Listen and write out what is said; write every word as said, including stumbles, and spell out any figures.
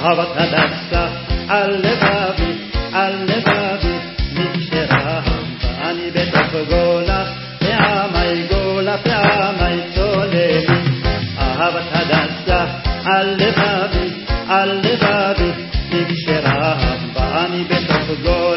אהבת הדסה על לבבי, על לבבי נקשרה, ואני בתוך גולה, פעמי גולה, פעמי צוללי. אהבת הדסה על לבבי, על לבבי נקשרה, ואני בתוך גולה